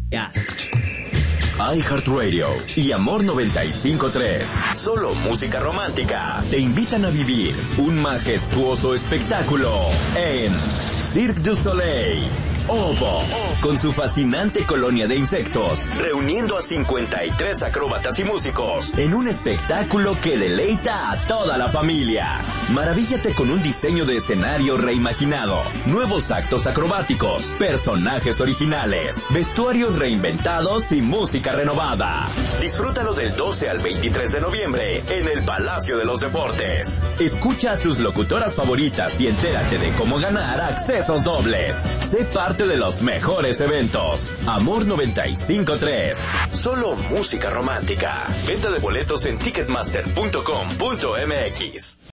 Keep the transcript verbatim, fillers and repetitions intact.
Ya. iHeartRadio y Amor noventa y cinco punto tres, solo música romántica, te invitan a vivir un majestuoso espectáculo en Cirque du Soleil. Ovo, con su fascinante colonia de insectos, reuniendo a cincuenta y tres acróbatas y músicos en un espectáculo que deleita a toda la familia. Maravíllate con un diseño de escenario reimaginado, nuevos actos acrobáticos, personajes originales, vestuarios reinventados y música renovada. Disfrútalo del doce al veintitrés de noviembre en el Palacio de los Deportes. Escucha a tus locutoras favoritas y entérate de cómo ganar accesos dobles. Sé parte de los mejores eventos. Amor noventa y cinco punto tres. Solo música romántica. Venta de boletos en ticketmaster punto com punto m x.